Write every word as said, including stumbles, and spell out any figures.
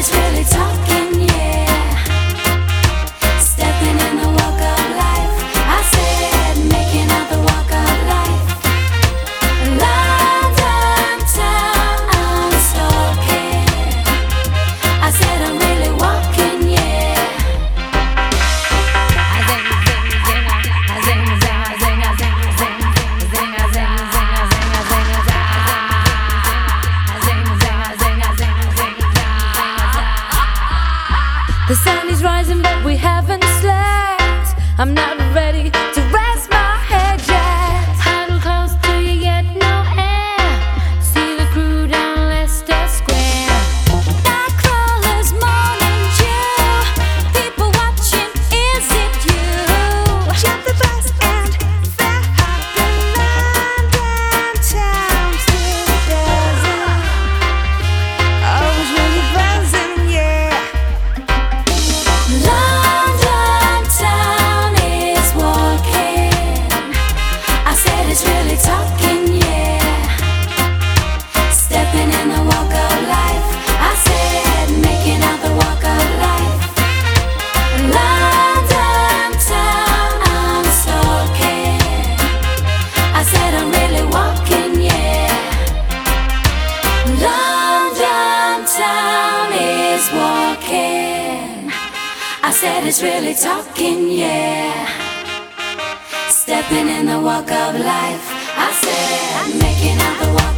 it's really talking, yeah. Stepping in the walk of life. I said, making out the walk of life. London town, I'm stalking. I said, I'm really walking, yeah. I zing, zing, zing, I zing, zing, I zing, I zing, zing, zing, I zing, zing, I zing, I zing, I zing, I zing, zing, I zing, I zing, zing, zing. The sun is rising, but we haven't slept. I'm not ready to rest my head yet. Huddle close to you, yet no air. See the crew down Leicester Square. Night crawlers, morning dew. People watching, is it you? Jump the bus and fare up the London town to the desert. I was really buzzing, yeah. London town is walking. I said it's really talking, yeah. Stepping in the walk of life. I said making out the walk of life. London town, I'm stalking. I said I'm really walking, yeah. London town is walking. I said it's really talking, yeah. Stepping in the walk of life. I said making out the walk